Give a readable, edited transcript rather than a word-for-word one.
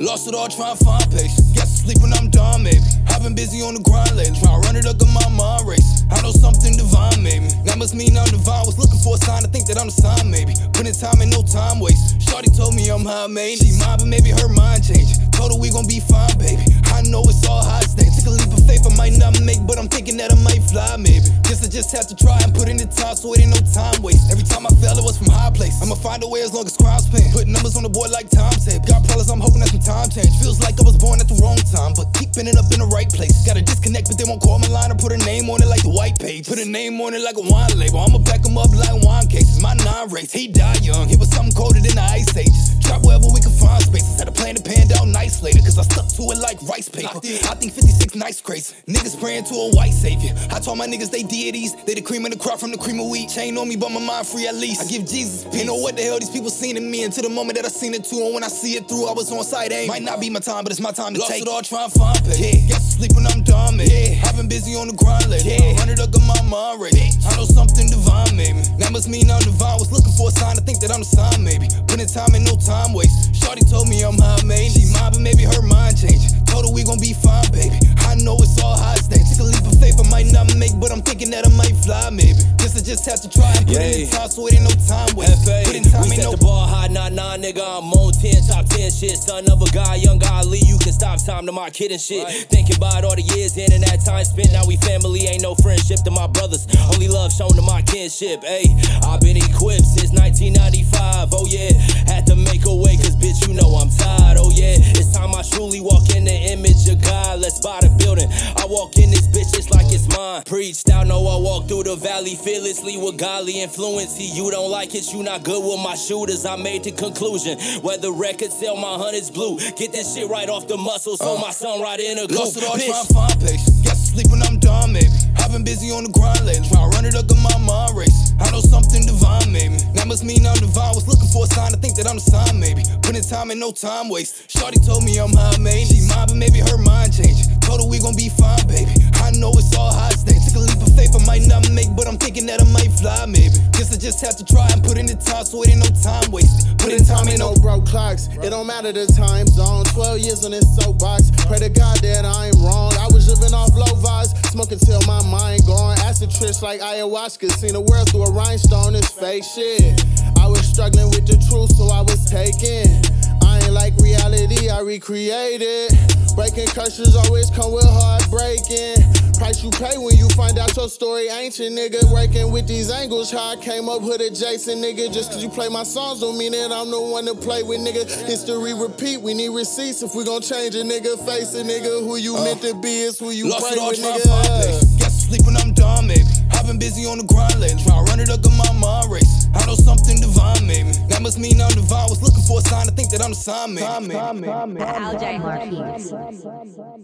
Lost it all trying to find patience. Guess I sleep when I'm done, maybe. I've been busy on the grind lately, trying to run it up in my mind race. I know something divine made me. That must mean I'm divine. Was looking for a sign to think that I'm the sign, maybe. Putting time in, no time waste. Shorty told me I'm high, maybe. She mine, but maybe her mind changed. Told her we gon' be fine, baby. I know it's all high stakes. Took a leap of faith I might not make, but I'm thinking that I might fly, maybe. Guess I just have to try and put in the time, so it ain't no time waste. Every time I fell, it was from high place. I'ma find a way as long as crime's paying. Put numbers on the board like timetable. Got problems, I'm hoping that some time change. Feels like I was born at the wrong time, but keep ending up in the right place. Gotta disconnect, but they won't call my line or put a name on it like the white page. Put a name on it like a wine label. I'ma back him up like wine cases. My 9 race, he died young. It was something colder than the ice ages. Trap wherever we can find spaces. Had a plan to pan down nice later, cause I stuck to it like rice paper. I think 56 nice crazy. Niggas praying to a white savior. I told my niggas they deities. They the cream of the crop from the cream of wheat. Chain on me, but my mind free at least. I give Jesus peace. You know what the hell these people seen in me until the moment that I seen it too. And when I see it through, I was on sight aim. Might not be my time, but it's my time to take it all trying to find patience. Yeah. Guess I sleep when I'm done, man. Yeah. I've been busy on the grind lately. Yeah. Run it up in my mind race. I know something divine made me. That must mean I'm divine. Was looking for a sign to think that I'm the sign, maybe. Putting time in, no time waste. Shorty told me I'm high, maybe. She mine, but maybe her mind changed. Told her we gon' be fine, baby. I know it's all high stakes. Took a leap of faith I might not make, but I'm thinking that I might fly, maybe. Guess I just have to try and put in the time, so it ain't no time waste. Put in time, we ain't set no the bar high, nah, nigga, I'm on 10, top 10 shit. Son of a guy, young Ali, you can stop time to my kid and shit. Right. Thinking about all the years in and that time spent. Now we family, ain't no friendship to my brothers. Only love shown to my kinship. Ayy, I've been equipped since 1995. Oh yeah, had to make a way, cause bitch, you know I'm tired. Oh yeah, it's time I truly walk in the image of God. Let's buy the building. I walk in this bitch just like it's mine. Preached out, know I walk through the valley fearlessly with godly influence. See, you don't like it, you not good with my shooters. I made the conclusion, whether records sell, my hunt's blue. Get this shit right off the muscle, so my son right in a lost it all trying to find patience. Guess I sleep when I'm done, maybe. I've been busy on the grind lately, trying to run it up in my mind race. I know something divine made me. That must mean I'm divine. Was looking for a sign to think that I'm the sign, maybe. Putting time in, no time waste. Shorty told me I'm high, maybe. She mine, but maybe her mind changed. Told her we gon' be fine, baby. I know it's all high stakes. Took a leap of faith I might not make, but I'm thinking that I might fly, maybe. Guess I just have to try and put in the time, so it ain't no time wasted. Put in time, ain't no broke clocks. It don't matter the time zone. 12 years on this soapbox. Pray to God that I ain't wrong. I was living off low vibes, smoking till my mind gone. Acid trips like ayahuasca. Seen the world through a rhinestone. It's fake shit. I was struggling with the truth, so I was taken. I ain't like reality, I recreate it. Breaking curses always come with heartbreaking. Price you pay when you find out your story ancient, nigga. Working with these angles, how I came up with adjacent, nigga. Just cause you play my songs don't mean that I'm the one to play with, nigga. History repeat, we need receipts if we gon' change a nigga. Face a nigga, who you meant to be is who you pray with, nigga. Guess I sleep when I'm done, maybe. I've been busy on the grind lately, trying to run it up in my mind race. I know something divine made me. That must mean I'm divine. Was looking for a sign to think that I'm the sign, maybe. Al J. Marquez.